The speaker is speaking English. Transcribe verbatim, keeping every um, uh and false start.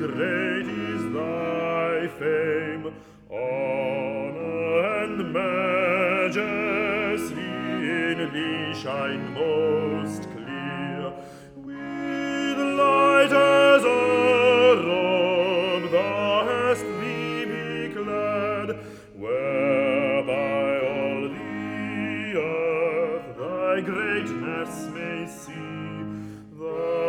Great is thy fame, honor and majesty in thee shine most clear. With light as a robe thou hast thee be clad, whereby all the earth thy greatness may see. Thy